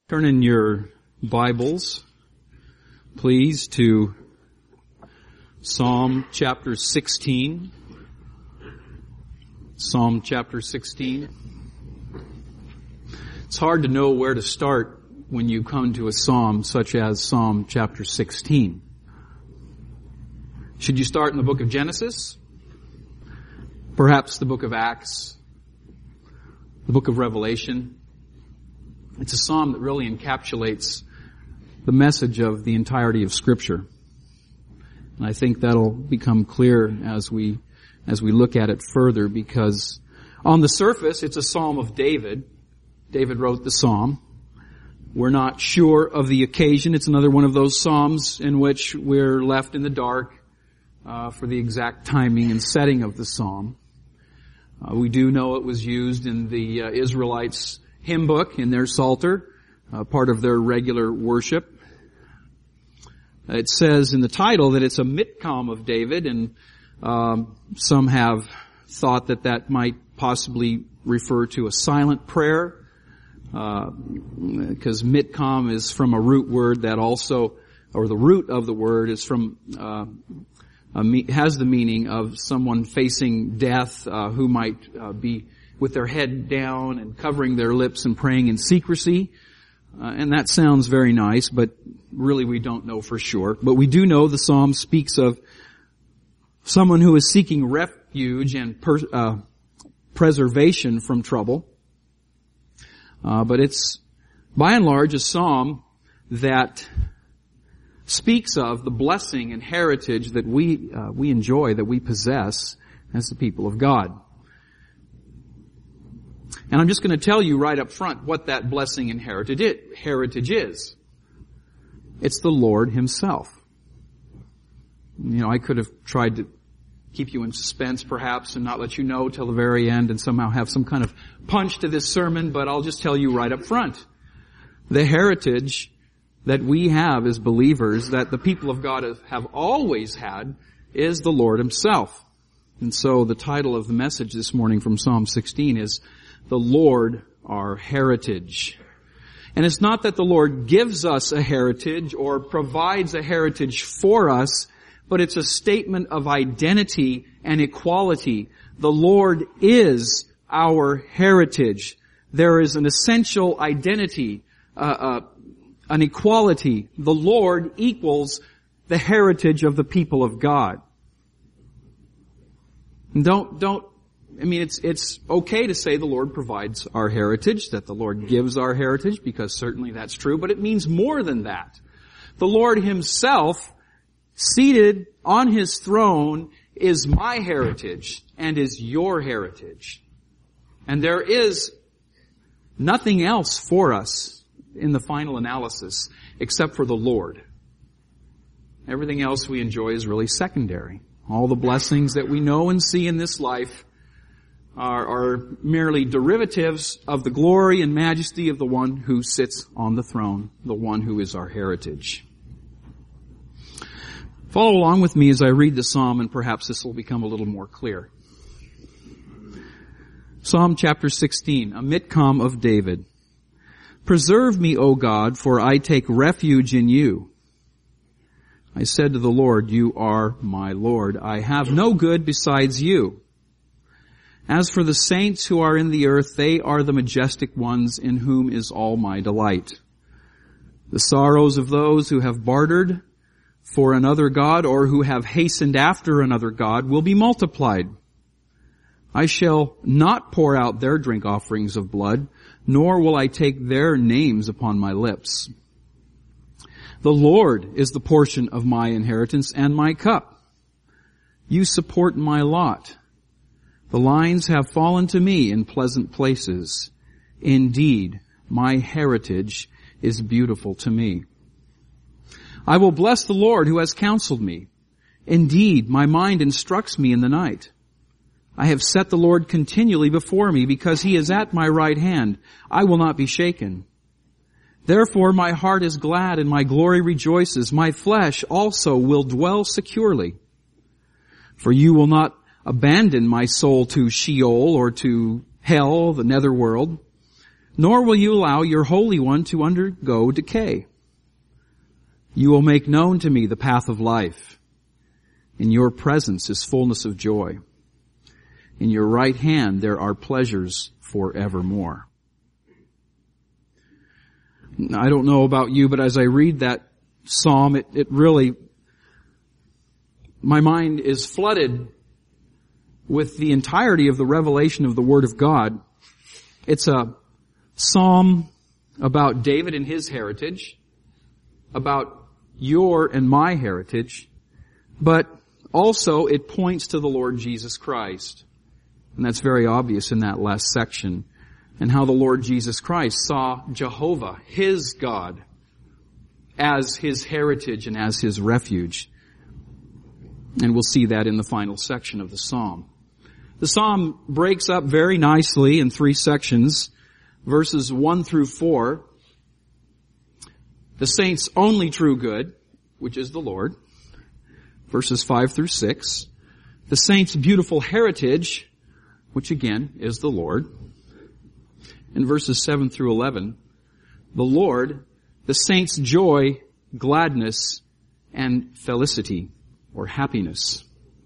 Turn in your Bibles, please, to Psalm chapter 16. Psalm chapter 16. It's hard to know where to start when you come to a psalm such as Psalm chapter 16. Should you start in the book of Genesis? Perhaps the book of Acts? The book of Revelation? It's a psalm that really encapsulates the message of the entirety of Scripture. And I think that'll become clear as we look at it further, because on the surface it's a psalm of David. David wrote the psalm. We're not sure of the occasion. It's another one of those psalms in which we're left in the dark for the exact timing and setting of the psalm. We do know it was used in the Israelites' hymn book, in their Psalter, part of their regular worship. It says in the title that it's a Mitcom of David, and some have thought that might possibly refer to a silent prayer, because Mitcom is from a root word that also, or the root of the word is from, has the meaning of someone facing death, who might be with their head down and covering their lips and praying in secrecy. And that sounds very nice, but really we don't know for sure. But we do know the psalm speaks of someone who is seeking refuge and preservation from trouble. But it's, by and large, a psalm that speaks of the blessing and heritage that we enjoy, that we possess as the people of God. And I'm just going to tell you right up front what that blessing and heritage is. It's the Lord Himself. You know, I could have tried to keep you in suspense perhaps and not let you know till the very end and somehow have some kind of punch to this sermon, but I'll just tell you right up front. The heritage that we have as believers, that the people of God have always had, is the Lord Himself. And so the title of the message this morning from Psalm 16 is The Lord Our Heritage. And it's not that the Lord gives us a heritage or provides a heritage for us, but it's a statement of identity and equality. The Lord is our heritage. There is an essential identity, an equality. The Lord equals the heritage of the people of God. And it's okay to say the Lord provides our heritage, that the Lord gives our heritage, because certainly that's true, but it means more than that. The Lord Himself, seated on His throne, is my heritage and is your heritage. And there is nothing else for us in the final analysis except for the Lord. Everything else we enjoy is really secondary. All the blessings that we know and see in this life are merely derivatives of the glory and majesty of the one who sits on the throne, the one who is our heritage. Follow along with me as I read the psalm, and perhaps this will become a little more clear. Psalm chapter 16, a Mitcom of David. Preserve me, O God, for I take refuge in you. I said to the Lord, you are my Lord. I have no good besides you. As for the saints who are in the earth, they are the majestic ones in whom is all my delight. The sorrows of those who have bartered for another god, or who have hastened after another god, will be multiplied. I shall not pour out their drink offerings of blood, nor will I take their names upon my lips. The Lord is the portion of my inheritance and my cup. You support my lot. The lines have fallen to me in pleasant places. Indeed, my heritage is beautiful to me. I will bless the Lord who has counseled me. Indeed, my mind instructs me in the night. I have set the Lord continually before me, because He is at my right hand. I will not be shaken. Therefore my heart is glad and my glory rejoices. My flesh also will dwell securely. For you will not abandon my soul to Sheol or to hell, the netherworld. nor will you allow your Holy One to undergo decay. You will make known to me the path of life. In your presence is fullness of joy. In your right hand there are pleasures forevermore. I don't know about you, but as I read that psalm, it really, my mind is flooded with the entirety of the revelation of the Word of God. It's a psalm about David and his heritage, about your and my heritage, but also it points to the Lord Jesus Christ. And that's very obvious in that last section. And how the Lord Jesus Christ saw Jehovah, his God, as his heritage and as his refuge. And we'll see that in the final section of the psalm. The psalm breaks up very nicely in 3 sections, verses 1 through 4. The saint's only true good, which is the Lord, verses 5 through 6. The saint's beautiful heritage, which again is the Lord. In verses 7 through 11, the Lord, the saint's joy, gladness, and felicity, or happiness.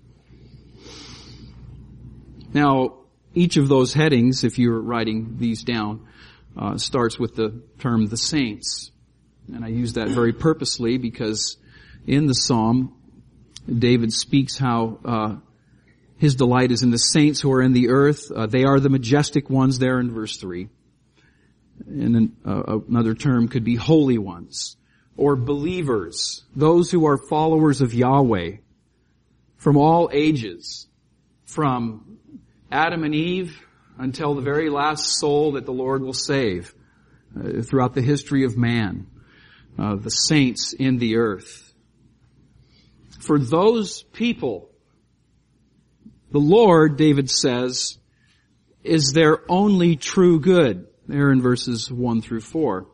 Now, each of those headings, if you're writing these down, starts with the term the saints. And I use that very purposely because in the psalm, David speaks how his delight is in the saints who are in the earth. They are the majestic ones there in verse 3. And another term could be holy ones or believers, those who are followers of Yahweh from all ages, from Adam and Eve until the very last soul that the Lord will save throughout the history of man, the saints in the earth. For those people, the Lord, David says, is their only true good. There in verses 1 through 4.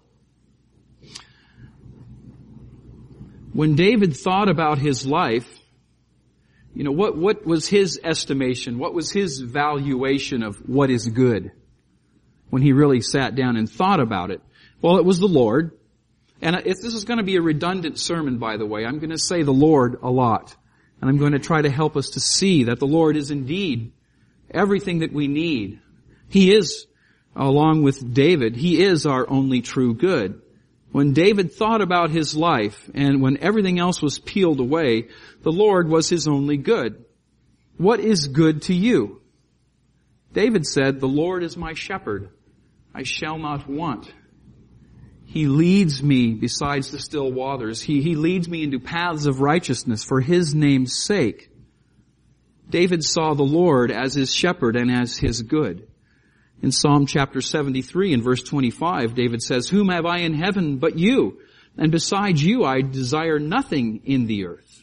When David thought about his life, what was his estimation? What was his valuation of what is good? When he really sat down and thought about it. Well, it was the Lord. And if this is going to be a redundant sermon, by the way, I'm going to say the Lord a lot. And I'm going to try to help us to see that the Lord is indeed everything that we need. He is, along with David, he is our only true good. When David thought about his life and when everything else was peeled away, the Lord was his only good. What is good to you? David said, the Lord is my shepherd. I shall not want. He leads me besides the still waters. He leads me into paths of righteousness for his name's sake. David saw the Lord as his shepherd and as his good. In Psalm chapter 73 and verse 25, David says, whom have I in heaven but you? And besides you I desire nothing in the earth.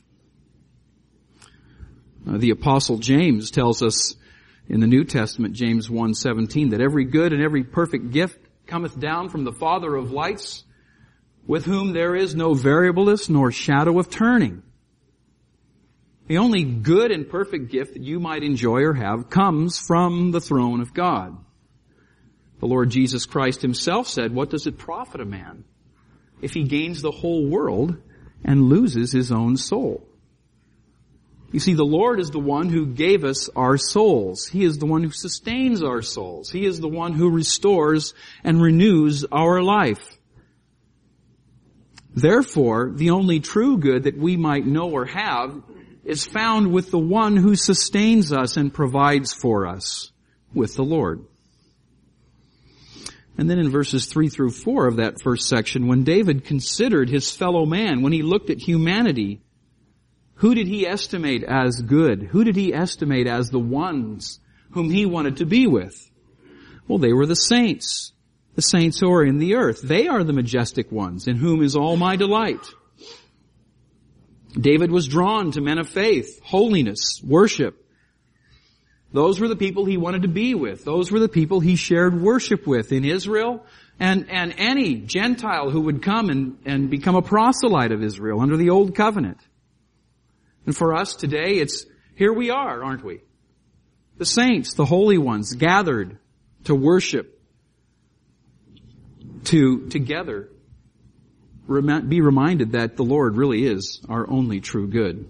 The Apostle James tells us in the New Testament, James 1:17, that every good and every perfect gift cometh down from the Father of lights, with whom there is no variableness nor shadow of turning. The only good and perfect gift that you might enjoy or have comes from the throne of God. The Lord Jesus Christ himself said, what does it profit a man if he gains the whole world and loses his own soul? You see, the Lord is the one who gave us our souls. He is the one who sustains our souls. He is the one who restores and renews our life. Therefore, the only true good that we might know or have is found with the one who sustains us and provides for us, with the Lord. And then in verses 3 through 4 of that first section, when David considered his fellow man, when he looked at humanity, who did he estimate as good? Who did he estimate as the ones whom he wanted to be with? Well, they were the saints who are in the earth. They are the majestic ones, in whom is all my delight. David was drawn to men of faith, holiness, worship. Those were the people he wanted to be with. Those were the people he shared worship with in Israel and any Gentile who would come and become a proselyte of Israel under the Old Covenant. And for us today, here we are, aren't we? The saints, the holy ones, gathered to worship to together be reminded that the Lord really is our only true good.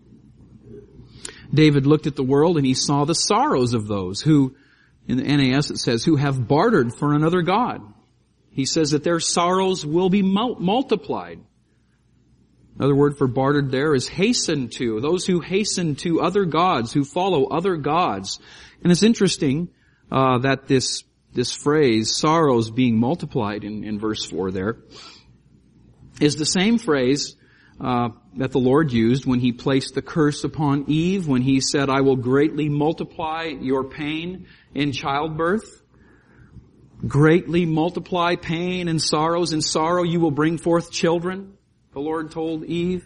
David looked at the world and he saw the sorrows of those who, in the NAS it says, who have bartered for another god. He says that their sorrows will be multiplied. Another word for bartered there is hasten to. Those who hasten to other gods, who follow other gods. And it's interesting that this phrase, sorrows being multiplied in verse 4 there, is the same phrase that the Lord used when He placed the curse upon Eve, when He said, I will greatly multiply your pain in childbirth. Greatly multiply pain and sorrows. In sorrow you will bring forth children, the Lord told Eve.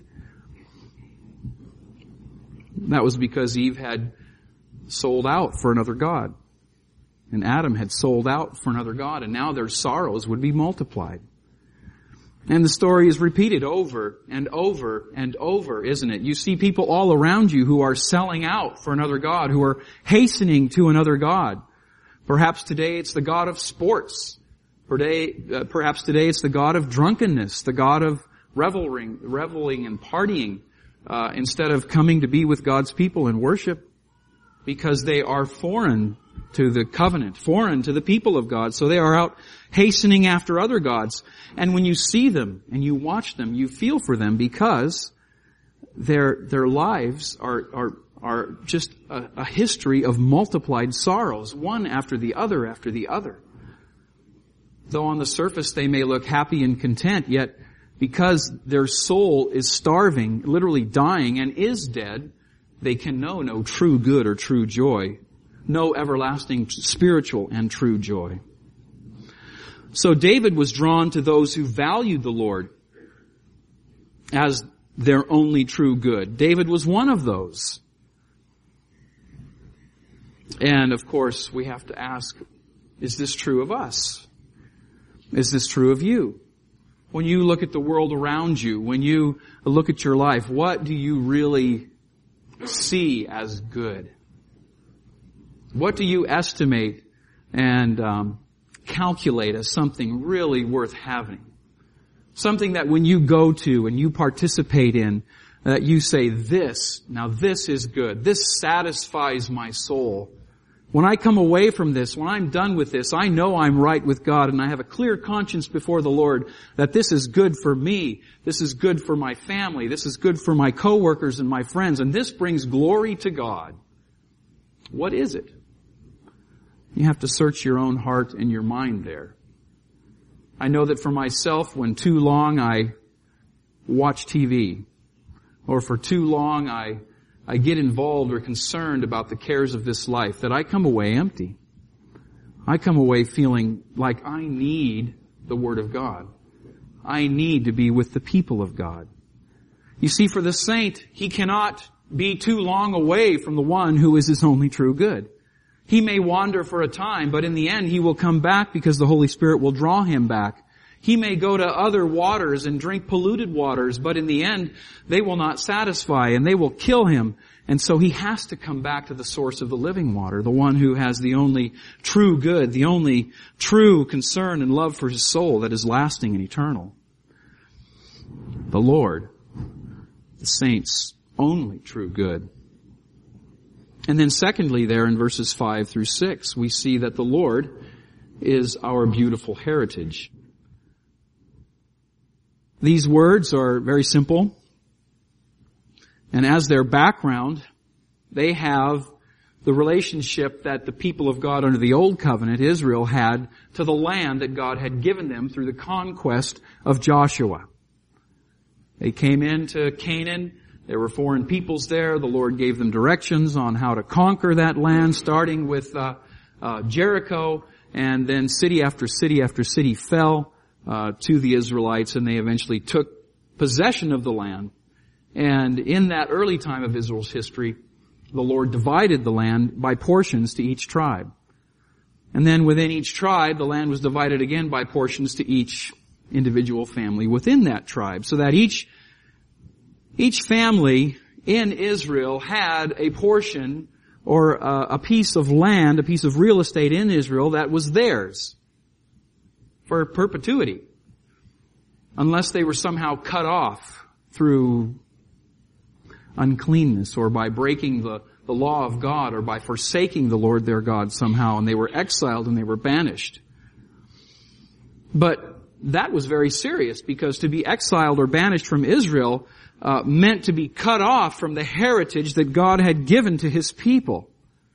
That was because Eve had sold out for another god. And Adam had sold out for another god, and now their sorrows would be multiplied. And the story is repeated over and over and over, isn't it? You see people all around you who are selling out for another god, who are hastening to another god. Perhaps today it's the god of sports. Perhaps today it's the god of drunkenness, the god of reveling and partying, instead of coming to be with God's people and worship, because they are foreign to the covenant, foreign to the people of God. So they are out hastening after other gods. And when you see them and you watch them, you feel for them, because their lives are just a history of multiplied sorrows, one after the other after the other. Though on the surface they may look happy and content, yet because their soul is starving, literally dying, and is dead, they can know no true good or true joy, no everlasting spiritual and true joy. So David was drawn to those who valued the Lord as their only true good. David was one of those. And of course, we have to ask, is this true of us? Is this true of you? When you look at the world around you, when you look at your life, what do you really see as good? What do you estimate and calculate as something really worth having? Something that when you go to and you participate in, that you say, this is good. This satisfies my soul. When I come away from this, when I'm done with this, I know I'm right with God, and I have a clear conscience before the Lord that this is good for me. This is good for my family. This is good for my coworkers and my friends, and this brings glory to God. What is it? You have to search your own heart and your mind there. I know that for myself, when too long I watch TV, or for too long I get involved or concerned about the cares of this life, that I come away empty. I come away feeling like I need the Word of God. I need to be with the people of God. You see, for the saint, he cannot be too long away from the one who is his only true good. He may wander for a time, but in the end he will come back because the Holy Spirit will draw him back. He may go to other waters and drink polluted waters, but in the end they will not satisfy and they will kill him. And so he has to come back to the source of the living water, the one who has the only true good, the only true concern and love for his soul that is lasting and eternal. The Lord, the saints' only true good. And then secondly, there in verses 5 through 6, we see that the Lord is our beautiful heritage. These words are very simple, and as their background, they have the relationship that the people of God under the Old Covenant, Israel, had to the land that God had given them through the conquest of Joshua. They came into Canaan. There were foreign peoples there. The Lord gave them directions on how to conquer that land, starting with Jericho, and then city after city after city fell to the Israelites, and they eventually took possession of the land. And in that early time of Israel's history, the Lord divided the land by portions to each tribe. And then within each tribe, the land was divided again by portions to each individual family within that tribe, so that each family in Israel had a portion or a piece of land, a piece of real estate in Israel that was theirs. for perpetuity, unless they were somehow cut off through uncleanness or by breaking the law of God or by forsaking the Lord their God somehow, and they were exiled and they were banished. But that was very serious, because to be exiled or banished from Israel meant to be cut off from the heritage that God had given to His people.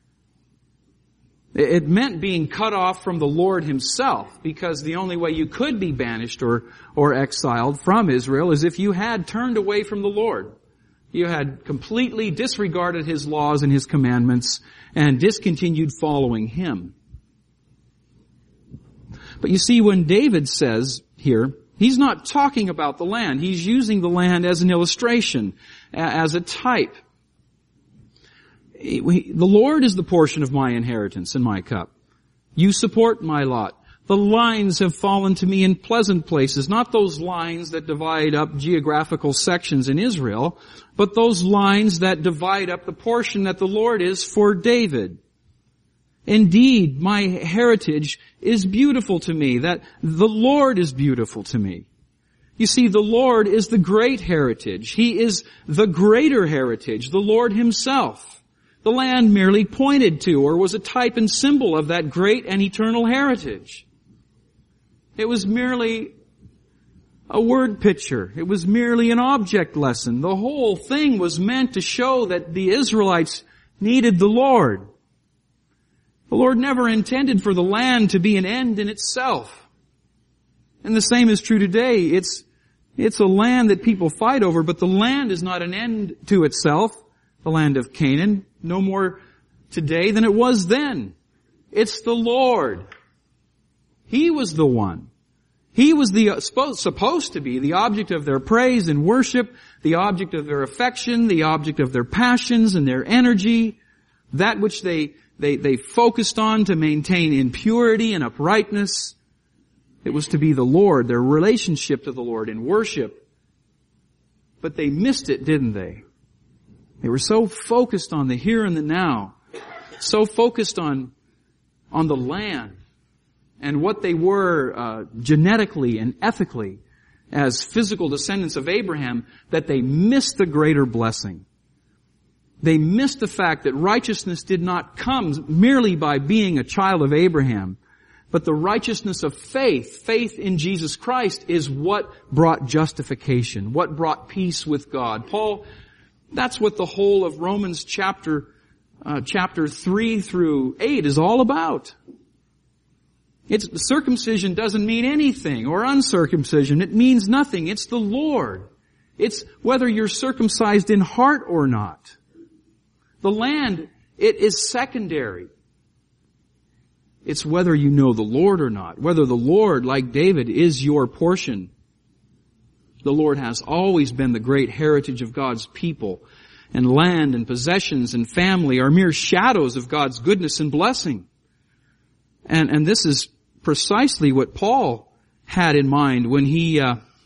It meant being cut off from the Lord Himself, because the only way you could be banished or exiled from Israel is if you had turned away from the Lord. You had completely disregarded His laws and His commandments and discontinued following Him. But you see, when David says here, he's not talking about the land. He's using the land as an illustration, as a type. The Lord is the portion of my inheritance and my cup. You support my lot. The lines have fallen to me in pleasant places, not those lines that divide up geographical sections in Israel, but those lines that divide up the portion that the Lord is for David. Indeed, my heritage is beautiful to me, that the Lord is beautiful to me. You see, the Lord is the great heritage. He is the greater heritage, the Lord Himself. The land merely pointed to or was a type and symbol of that great and eternal heritage. It was merely a word picture. It was merely an object lesson. The whole thing was meant to show that the Israelites needed the Lord. The Lord never intended for the land to be an end in itself. And the same is true today. It's a land that people fight over, but the land is not an end to itself. The land of Canaan, no more today than it was then. It's the Lord. He was the one. He was supposed to be the object of their praise and worship, the object of their affection, the object of their passions and their energy, that which they focused on to maintain in purity and uprightness. It was to be the Lord, their relationship to the Lord in worship. But they missed it, didn't they? They were so focused on the here and the now, so focused on the land and what they were genetically and ethically as physical descendants of Abraham, that they missed the greater blessing. They missed the fact that righteousness did not come merely by being a child of Abraham, but the righteousness of faith. Faith in Jesus Christ is what brought justification, what brought peace with God. Paul, that's what the whole of Romans chapter 3 through 8 is all about. Circumcision doesn't mean anything, or uncircumcision. It means nothing. It's the Lord. It's whether you're circumcised in heart or not. The land, it is secondary. It's whether you know the Lord or not. Whether the Lord, like David, is your portion. The Lord has always been the great heritage of God's people. And land and possessions and family are mere shadows of God's goodness and blessing. And this is precisely what Paul had in mind when he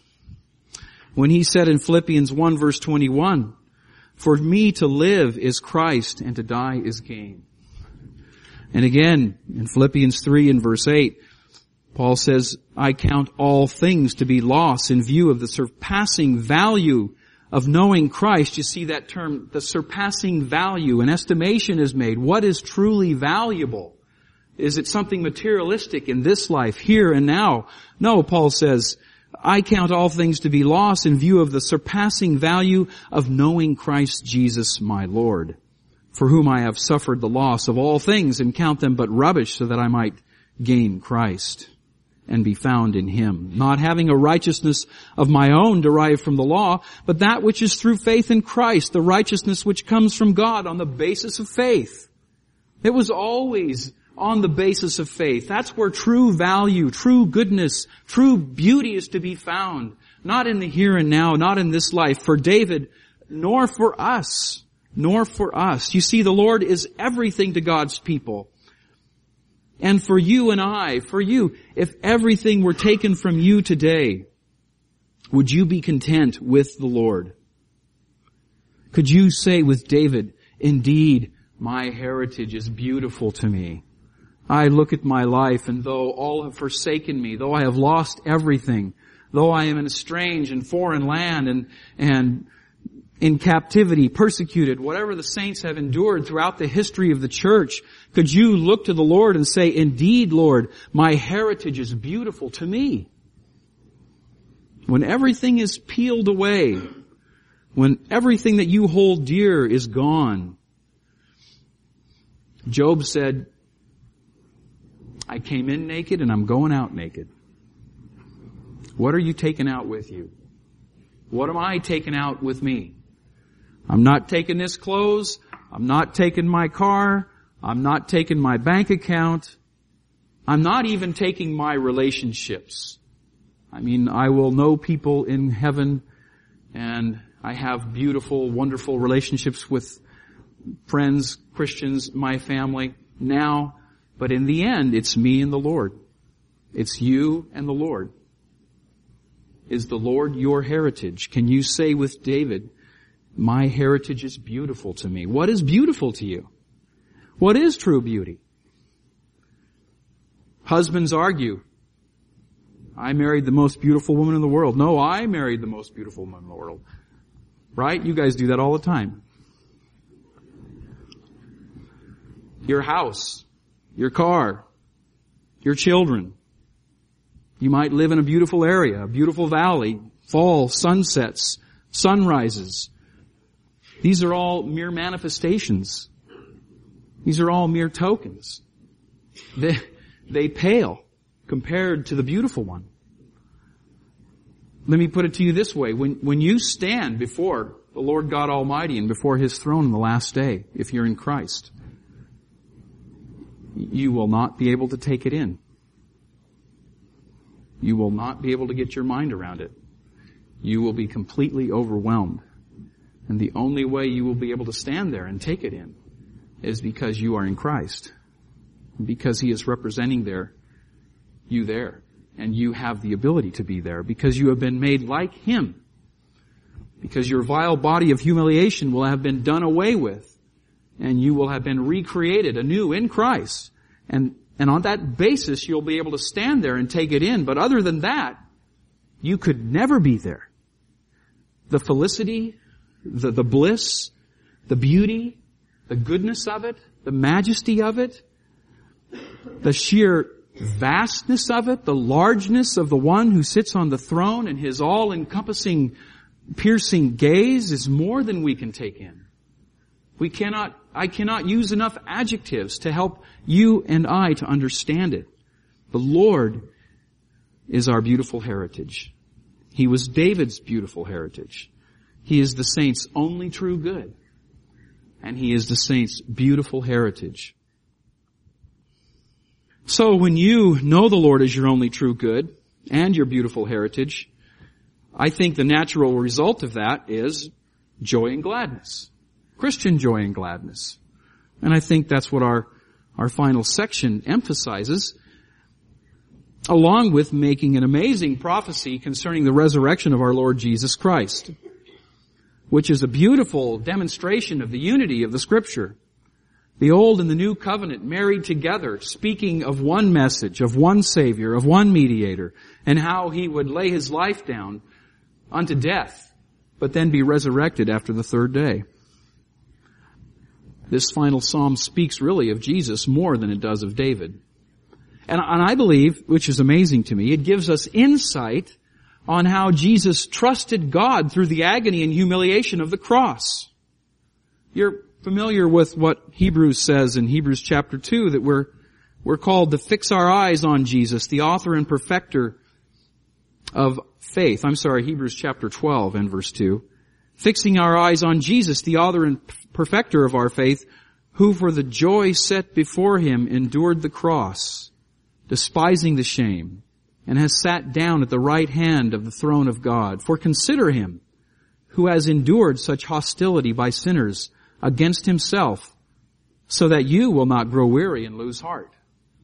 said in Philippians 1 verse 21, "For me to live is Christ, and to die is gain." And again, in Philippians 3 and verse 8, Paul says, "I count all things to be loss in view of the surpassing value of knowing Christ." You see that term, the surpassing value. An estimation is made. What is truly valuable? Is it something materialistic in this life, here and now? No, Paul says, "I count all things to be loss in view of the surpassing value of knowing Christ Jesus my Lord, for whom I have suffered the loss of all things and count them but rubbish, so that I might gain Christ and be found in Him, not having a righteousness of my own derived from the law, but that which is through faith in Christ, the righteousness which comes from God on the basis of faith." It was always on the basis of faith. That's where true value, true goodness, true beauty is to be found. Not in the here and now, not in this life, for David, nor for us. Nor for us. You see, the Lord is everything to God's people. And for you and I, for you, if everything were taken from you today, would you be content with the Lord? Could you say with David, "Indeed, my heritage is beautiful to me"? I look at my life, and though all have forsaken me, though I have lost everything, though I am in a strange and foreign land and in captivity, persecuted, whatever the saints have endured throughout the history of the church, could you look to the Lord and say, indeed, Lord, my heritage is beautiful to me? When everything is peeled away, when everything that you hold dear is gone, Job said, I came in naked and I'm going out naked. What are you taking out with you? What am I taking out with me? I'm not taking this clothes. I'm not taking my car. I'm not taking my bank account. I'm not even taking my relationships. I mean, I will know people in heaven, and I have beautiful, wonderful relationships with friends, Christians, my family now. But in the end, it's me and the Lord. It's you and the Lord. Is the Lord your heritage? Can you say with David, my heritage is beautiful to me? What is beautiful to you? What is true beauty? Husbands argue, I married the most beautiful woman in the world. No, I married the most beautiful woman in the world. Right? You guys do that all the time. Your house, your car, your children. You might live in a beautiful area, a beautiful valley, fall, sunsets, sunrises. These are all mere manifestations. These are all mere tokens. They pale compared to the beautiful one. Let me put it to you this way. When you stand before the Lord God Almighty and before His throne in the last day, if you're in Christ, you will not be able to take it in. You will not be able to get your mind around it. You will be completely overwhelmed. And the only way you will be able to stand there and take it in is because you are in Christ. Because He is representing you there. And you have the ability to be there because you have been made like Him. Because your vile body of humiliation will have been done away with. And you will have been recreated anew in Christ. And on that basis, you'll be able to stand there and take it in. But other than that, you could never be there. The felicity, the bliss, the beauty, the goodness of it, the majesty of it, the sheer vastness of it, the largeness of the one who sits on the throne and His all-encompassing, piercing gaze is more than we can take in. I cannot use enough adjectives to help you and I to understand it. The Lord is our beautiful heritage. He was David's beautiful heritage. He is the saints' only true good. And He is the saints' beautiful heritage. So when you know the Lord as your only true good and your beautiful heritage, I think the natural result of that is joy and gladness. Christian joy and gladness. And I think that's what our final section emphasizes, along with making an amazing prophecy concerning the resurrection of our Lord Jesus Christ, which is a beautiful demonstration of the unity of the Scripture. The Old and the New Covenant married together, speaking of one message, of one Savior, of one mediator, and how He would lay His life down unto death, but then be resurrected after the third day. This final psalm speaks really of Jesus more than it does of David. And I believe, which is amazing to me, it gives us insight on how Jesus trusted God through the agony and humiliation of the cross. You're familiar with what Hebrews says in Hebrews chapter 2, that we're called to fix our eyes on Jesus, the author and perfecter of faith. Hebrews chapter 12 and verse 2. Fixing our eyes on Jesus, the author and perfecter of our faith, who for the joy set before Him endured the cross, despising the shame, and has sat down at the right hand of the throne of God. For consider Him, who has endured such hostility by sinners against Himself, so that you will not grow weary and lose heart.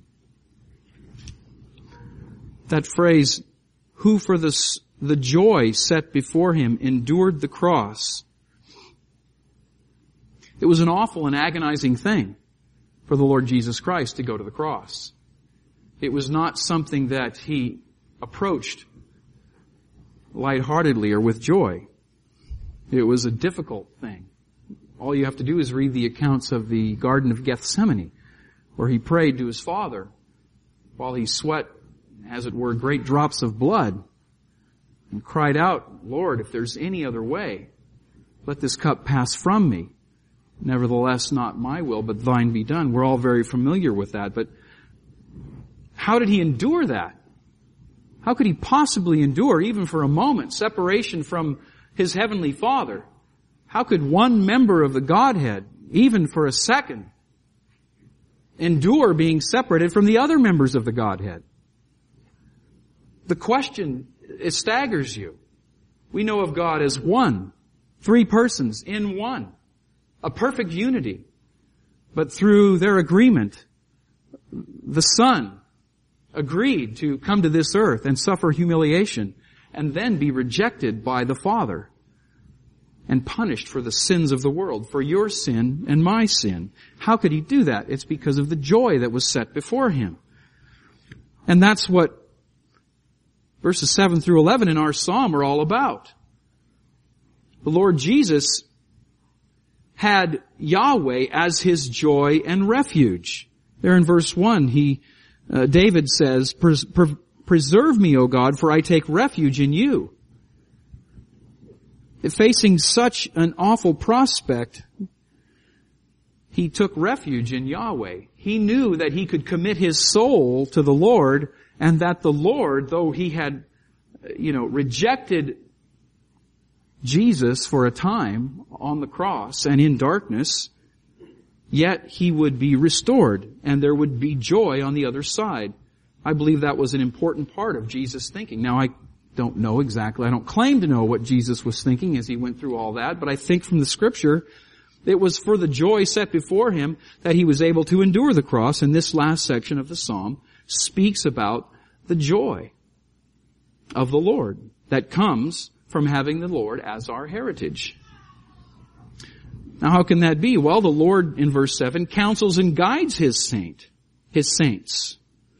That phrase, who for the joy set before Him endured the cross. It was an awful and agonizing thing for the Lord Jesus Christ to go to the cross. It was not something that he approached lightheartedly or with joy. It was a difficult thing. All you have to do is read the accounts of the Garden of Gethsemane, where he prayed to his Father while he sweat, as it were, great drops of blood, and cried out, Lord, if there's any other way, let this cup pass from me. Nevertheless, not my will, but thine be done. We're all very familiar with that, but how did he endure that? How could he possibly endure, even for a moment, separation from his heavenly Father? How could one member of the Godhead, even for a second, endure being separated from the other members of the Godhead? The question, it staggers you. We know of God as one, three persons in one, a perfect unity. But through their agreement, the Son agreed to come to this earth and suffer humiliation and then be rejected by the Father and punished for the sins of the world, for your sin and my sin. How could he do that? It's because of the joy that was set before him. And that's what verses 7 through 11 in our psalm are all about. The Lord Jesus had Yahweh as his joy and refuge. There in verse 1, David says, Preserve me, O God, for I take refuge in you. Facing such an awful prospect, he took refuge in Yahweh. He knew that he could commit his soul to the Lord, and that the Lord, though he had, rejected Jesus for a time on the cross and in darkness, yet he would be restored, and there would be joy on the other side. I believe that was an important part of Jesus' thinking. Now, I don't know exactly, I don't claim to know what Jesus was thinking as he went through all that, but I think from the Scripture, it was for the joy set before him that he was able to endure the cross, and this last section of the psalm speaks about the joy of the Lord that comes from having the Lord as our heritage. Now, how can that be? Well, the Lord, in verse 7, counsels and guides his saints.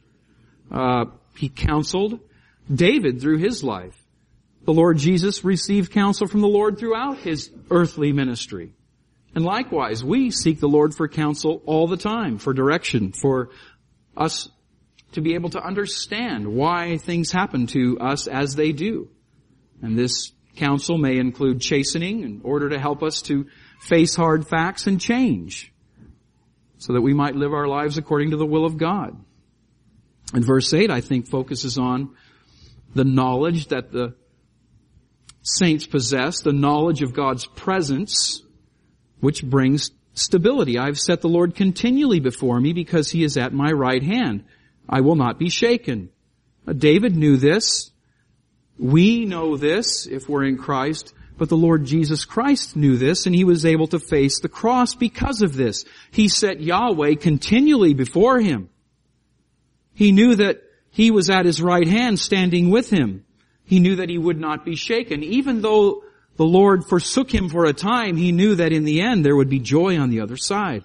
He counseled David through his life. The Lord Jesus received counsel from the Lord throughout his earthly ministry. And likewise, we seek the Lord for counsel all the time, for direction, for us to be able to understand why things happen to us as they do. And this counsel may include chastening in order to help us to face hard facts and change, so that we might live our lives according to the will of God. And verse 8, I think, focuses on the knowledge that the saints possess, the knowledge of God's presence, which brings stability. I've set the Lord continually before me because he is at my right hand. I will not be shaken. David knew this. We know this if we're in Christ. But the Lord Jesus Christ knew this, and he was able to face the cross because of this. He set Yahweh continually before him. He knew that he was at his right hand standing with him. He knew that he would not be shaken. Even though the Lord forsook him for a time, he knew that in the end there would be joy on the other side.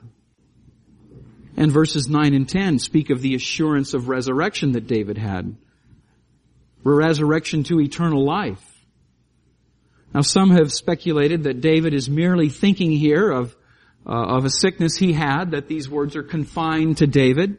And verses 9 and 10 speak of the assurance of resurrection that David had. Resurrection to eternal life. Now, some have speculated that David is merely thinking here of a sickness he had, that these words are confined to David.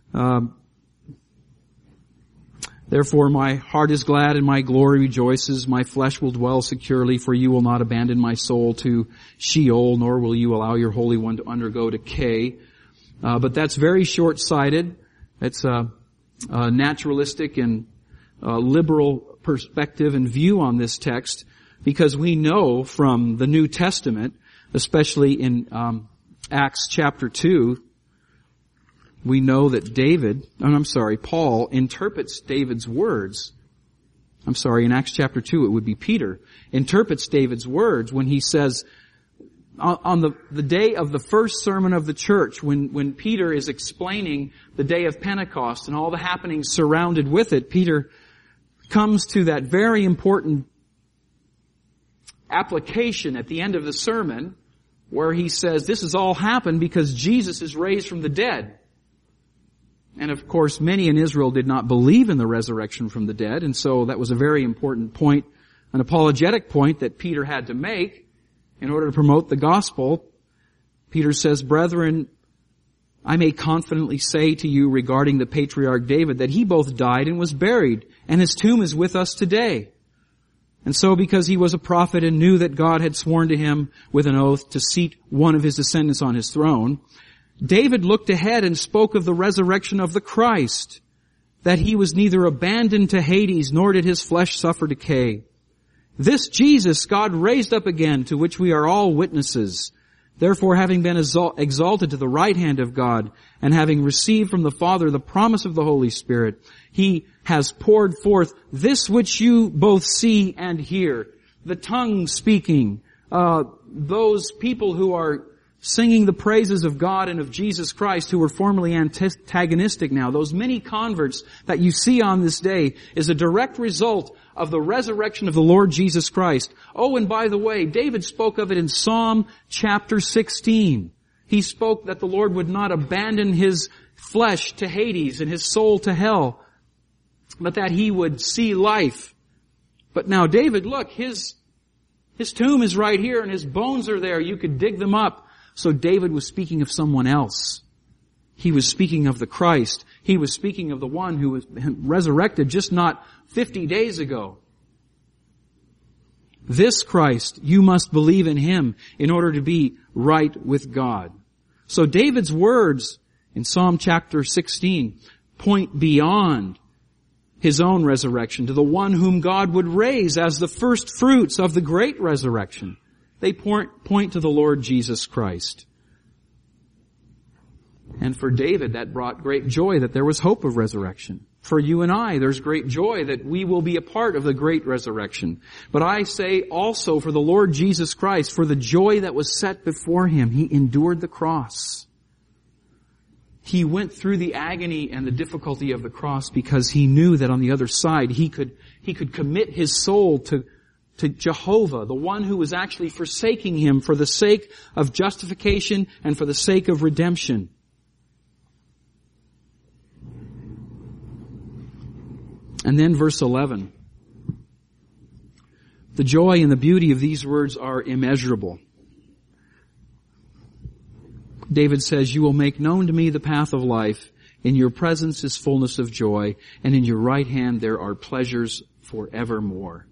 Therefore, my heart is glad and my glory rejoices. My flesh will dwell securely, for you will not abandon my soul to Sheol, nor will you allow your Holy One to undergo decay. But that's very short-sighted. It's a naturalistic and liberal perspective and view on this text, because we know from the New Testament, especially in Acts chapter 2, we know that Paul interprets David's words. In Acts chapter 2 it would be Peter, interprets David's words when he says, on the day of the first sermon of the church, when Peter is explaining the day of Pentecost and all the happenings surrounded with it, Peter comes to that very important application at the end of the sermon where he says this has all happened because Jesus is raised from the dead. And of course, many in Israel did not believe in the resurrection from the dead, and so that was a very important point, an apologetic point that Peter had to make in order to promote the gospel. Peter says, "Brethren, I may confidently say to you regarding the patriarch David that he both died and was buried, and his tomb is with us today. And so because he was a prophet and knew that God had sworn to him with an oath to seat one of his descendants on his throne, David looked ahead and spoke of the resurrection of the Christ, that he was neither abandoned to Hades, nor did his flesh suffer decay. This Jesus God raised up again, to which we are all witnesses. Therefore, having been exalted to the right hand of God, and having received from the Father the promise of the Holy Spirit, he has poured forth this which you both see and hear." The tongue speaking, those people who are singing the praises of God and of Jesus Christ, who were formerly antagonistic now, those many converts that you see on this day, is a direct result of the resurrection of the Lord Jesus Christ. Oh, and by the way, David spoke of it in Psalm chapter 16. He spoke that the Lord would not abandon his flesh to Hades and his soul to hell, but that he would see life. But now David, look, his tomb is right here and his bones are there. You could dig them up. So David was speaking of someone else. He was speaking of the Christ. He was speaking of the one who was resurrected just not 50 days ago. This Christ, you must believe in him in order to be right with God. So David's words in Psalm chapter 16 point beyond his own resurrection to the one whom God would raise as the first fruits of the great resurrection. They point to the Lord Jesus Christ. And for David, that brought great joy that there was hope of resurrection. For you and I, there's great joy that we will be a part of the great resurrection. But I say also for the Lord Jesus Christ, for the joy that was set before him, he endured the cross. He went through the agony and the difficulty of the cross because he knew that on the other side he could commit his soul to Jehovah, the one who was actually forsaking him for the sake of justification and for the sake of redemption. And then verse 11. The joy and the beauty of these words are immeasurable. David says, "You will make known to me the path of life. In your presence is fullness of joy, and in your right hand there are pleasures forevermore."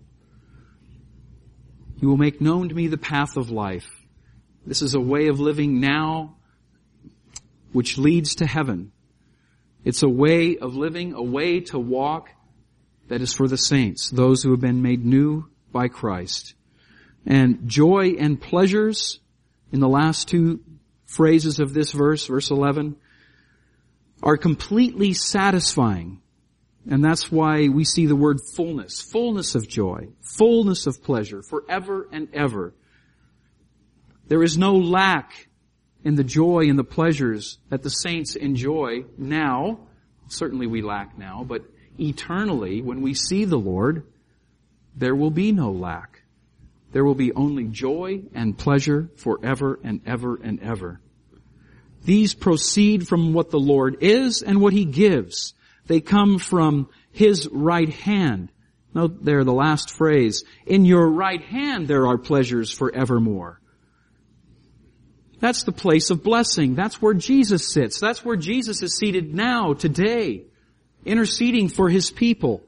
You will make known to me the path of life. This is a way of living now which leads to heaven. It's a way of living, a way to walk that is for the saints, those who have been made new by Christ. And joy and pleasures, in the last two phrases of this verse, verse 11, are completely satisfying. And that's why we see the word fullness, fullness of joy, fullness of pleasure, forever and ever. There is no lack in the joy and the pleasures that the saints enjoy now. Certainly we lack now, but eternally, when we see the Lord, there will be no lack. There will be only joy and pleasure forever and ever and ever. These proceed from what the Lord is and what he gives. They come from his right hand. Note there the last phrase. In your right hand there are pleasures forevermore. That's the place of blessing. That's where Jesus sits. That's where Jesus is seated now, today, interceding for his people.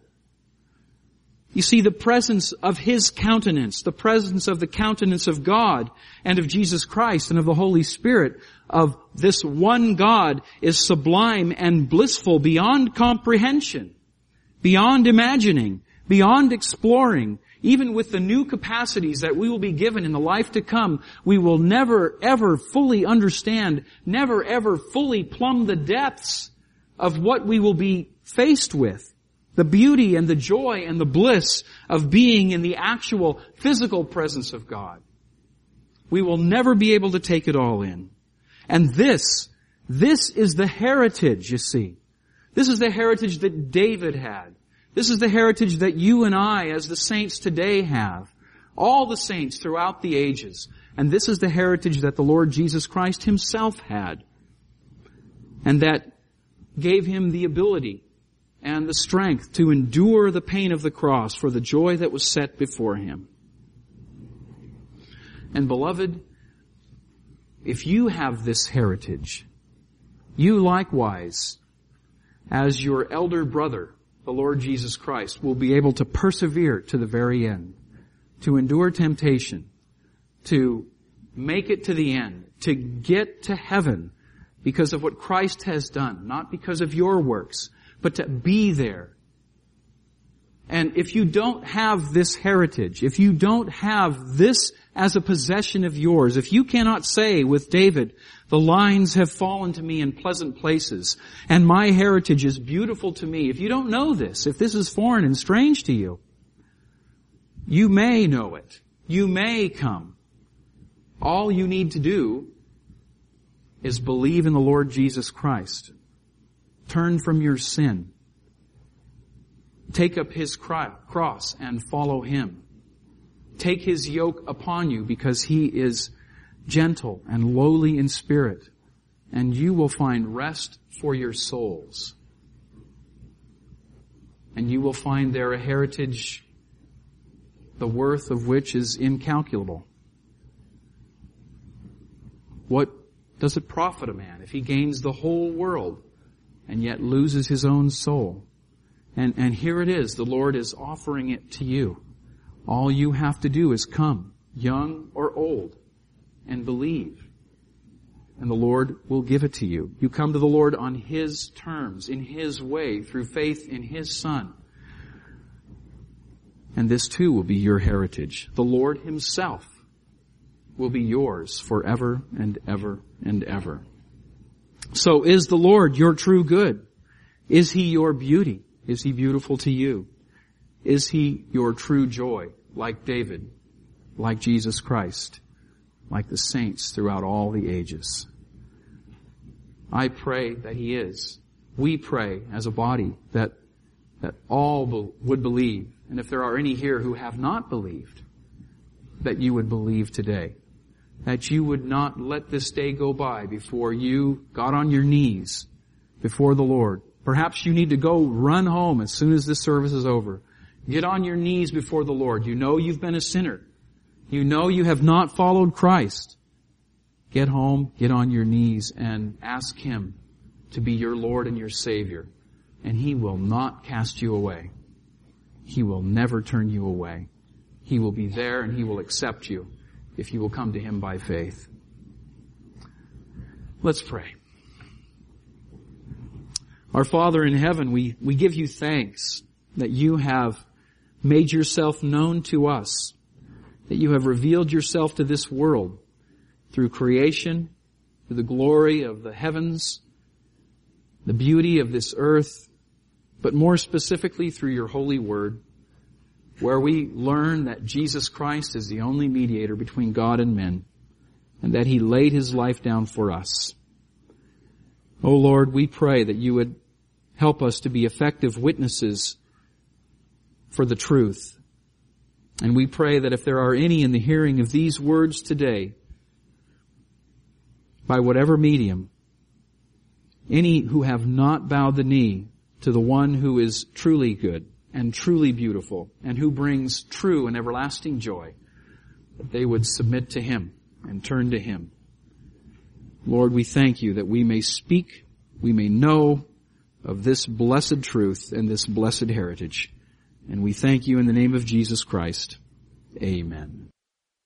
You see, the presence of his countenance, the presence of the countenance of God and of Jesus Christ and of the Holy Spirit, of this one God, is sublime and blissful beyond comprehension, beyond imagining, beyond exploring. Even with the new capacities that we will be given in the life to come, we will never ever fully understand, never ever fully plumb the depths of what we will be faced with. The beauty and the joy and the bliss of being in the actual physical presence of God. We will never be able to take it all in. And this is the heritage, you see. This is the heritage that David had. This is the heritage that you and I, as the saints today, have. All the saints throughout the ages. And this is the heritage that the Lord Jesus Christ himself had, and that gave him the ability and the strength to endure the pain of the cross for the joy that was set before him. And beloved, if you have this heritage, you likewise, as your elder brother, the Lord Jesus Christ, will be able to persevere to the very end, to endure temptation, to make it to the end, to get to heaven because of what Christ has done, not because of your works, but to be there. And if you don't have this heritage, if you don't have this as a possession of yours, if you cannot say with David, the lines have fallen to me in pleasant places, and my heritage is beautiful to me, if you don't know this, if this is foreign and strange to you, you may know it. You may come. All you need to do is believe in the Lord Jesus Christ. Turn from your sin. Take up his cross and follow him. Take his yoke upon you because he is gentle and lowly in spirit, and you will find rest for your souls. And you will find there a heritage, the worth of which is incalculable. What does it profit a man if he gains the whole world and yet loses his own soul? And here it is, the Lord is offering it to you. All you have to do is come, young or old, and believe. And the Lord will give it to you. You come to the Lord on his terms, in his way, through faith in his Son. And this too will be your heritage. The Lord himself will be yours forever and ever and ever. So is the Lord your true good? Is he your beauty? Is he beautiful to you? Is he your true joy, like David, like Jesus Christ, like the saints throughout all the ages? I pray that he is. We pray as a body that all would believe. And if there are any here who have not believed, that you would believe today. That you would not let this day go by before you got on your knees before the Lord. Perhaps you need to go run home as soon as this service is over. Get on your knees before the Lord. You know you've been a sinner. You know you have not followed Christ. Get home, get on your knees, and ask him to be your Lord and your Savior. And he will not cast you away. He will never turn you away. He will be there and he will accept you if you will come to him by faith. Let's pray. Our Father in heaven, we give you thanks that you have made yourself known to us, that you have revealed yourself to this world through creation, through the glory of the heavens, the beauty of this earth, but more specifically through your holy word, where we learn that Jesus Christ is the only mediator between God and men, and that he laid his life down for us. O Lord, we pray that you would help us to be effective witnesses for the truth. And we pray that if there are any in the hearing of these words today, by whatever medium, any who have not bowed the knee to the one who is truly good and truly beautiful and who brings true and everlasting joy, that they would submit to him and turn to him. Lord, we thank you that we may speak, we may know of this blessed truth and this blessed heritage. And we thank you in the name of Jesus Christ. Amen.